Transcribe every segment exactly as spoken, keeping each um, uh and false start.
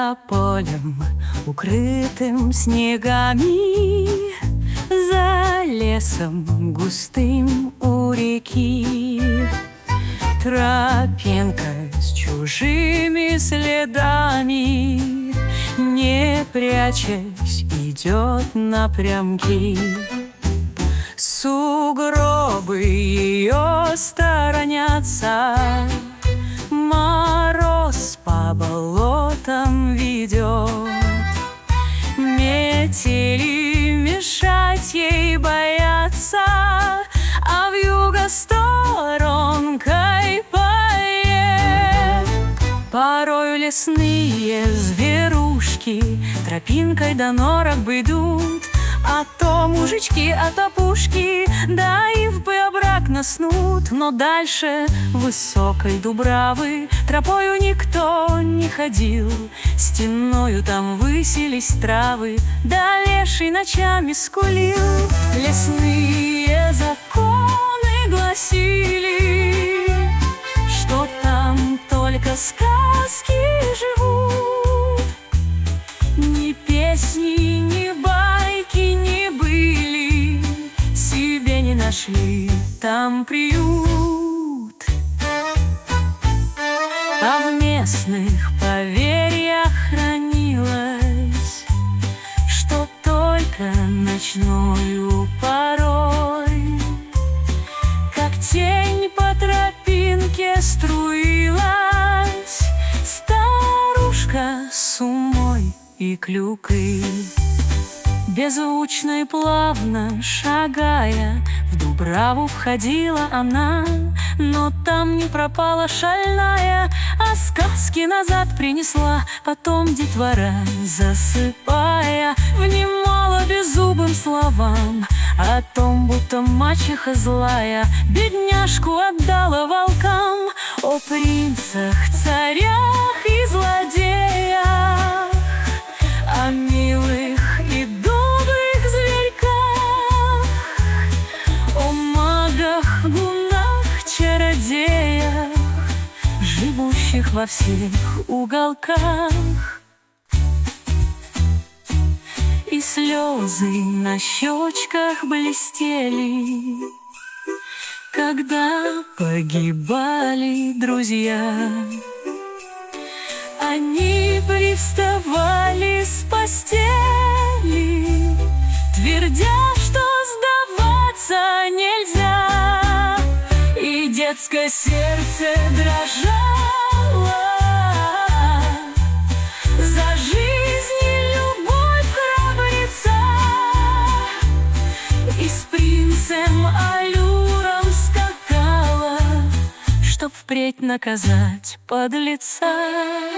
за полем, укрытым снегами, за лесом густым у реки. Тропинка с чужими следами, не прячась, идет напрямки. Сугробы ее сторонятся, мороз по болотам ведет. Метели мешать ей боятся, а вьюга сторонкой поет. Порою лесные зверушки тропинкой до норок бы идут, а то мужички от опушки да избы обратно снут. Но дальше высокой дубравы тропою никто не ходил, стеною там высились травы, да леший ночами скулил. Лесные законы гласили, что там только сказки живут, ни песни, ни байки не были, себе не нашли там приют. А в местных поверьях хранилось, что только ночною порой, как тень по тропинке струилась старушка с умой и клюкой. Беззвучно и плавно шагая, в дубраву входила она, но там не пропала шальная, а сказки назад принесла. Потом детвора, засыпая, внимала беззубым словам о том, будто мачеха злая бедняжку отдала волкам. О принцах, царях и злодеях, о милых и добрых зверьках, о магах, гунах, чародеях, живущих во всех уголках. И слезы на щечках блестели, когда погибали друзья. Они приставали с постели, твердя, что сдаваться нельзя. И детское сердце дрожало за жизнь и любовь храбреца. И с принцем Алюром скакала, чтоб впредь наказать подлеца.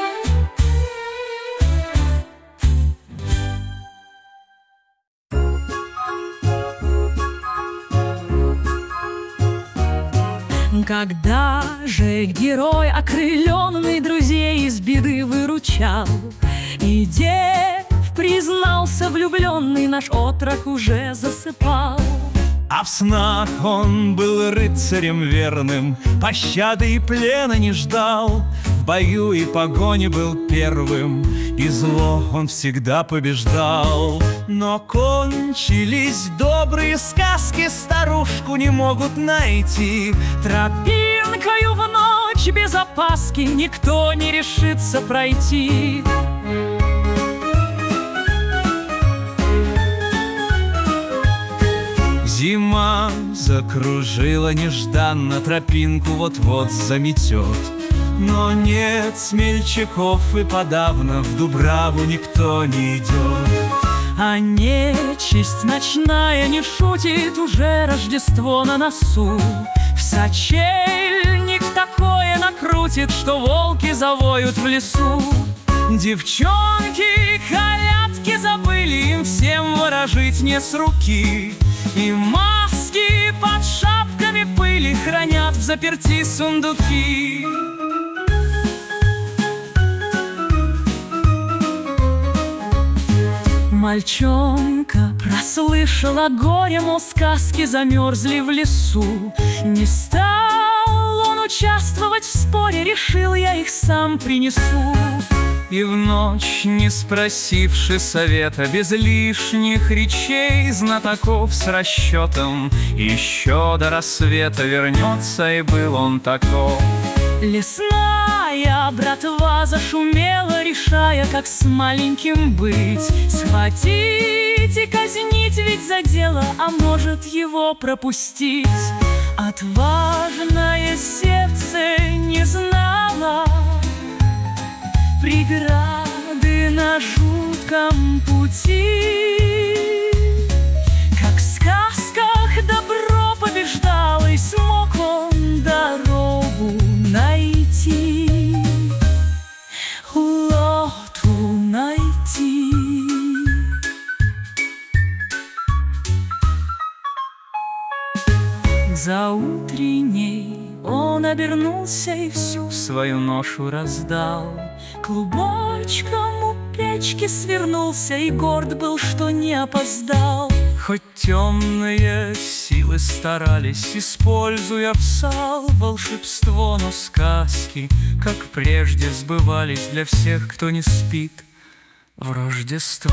Когда же герой, окрыленный друзей, из беды выручал, и дев признался влюбленный, наш отрок уже засыпал. А в снах он был рыцарем верным, пощады и плена не ждал, в бою и погоне был первым, и зло он всегда побеждал. Но кончились добрые сказки, старушку не могут найти. Тропинкою в ночь без опаски никто не решится пройти. Зима закружила нежданно, тропинку вот-вот заметет. Но нет смельчаков и подавно в дубраву никто не идет. А нечисть ночная не шутит, уже Рождество на носу. В сочельник такое накрутит, что волки завоют в лесу. Девчонки колядки забыли, им всем ворожить не с руки. И маски под шапками пыли хранят в заперти сундуки. Мальчонка прослышала горе, мол, сказки замерзли в лесу. Не стал он участвовать в споре, решил, я их сам принесу. И в ночь, не спросивши совета, без лишних речей знатоков с расчетом, еще до рассвета вернется, и был он таков. Лесная братва зашумела, решая, как с маленьким быть. Схватить и казнить ведь за дело, а может его пропустить. Отважное сердце не знало преграды на жутком пути. Как в сказках добро побеждало, и смог он дорогу найти, лодку найти. Заутренней он обернулся и всю свою ношу раздал. Клубочком у печки свернулся и горд был, что не опоздал. Хоть темные силы старались, используя в сал волшебство, но сказки, как прежде, сбывались для всех, кто не спит в Рождество.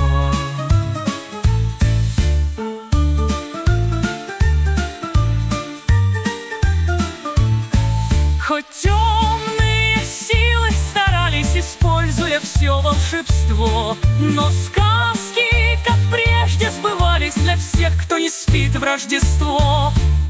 Хоть темные силы старались, используя все волшебство, но сказки, как прежде, сбывались для всех, кто не спит в Рождество.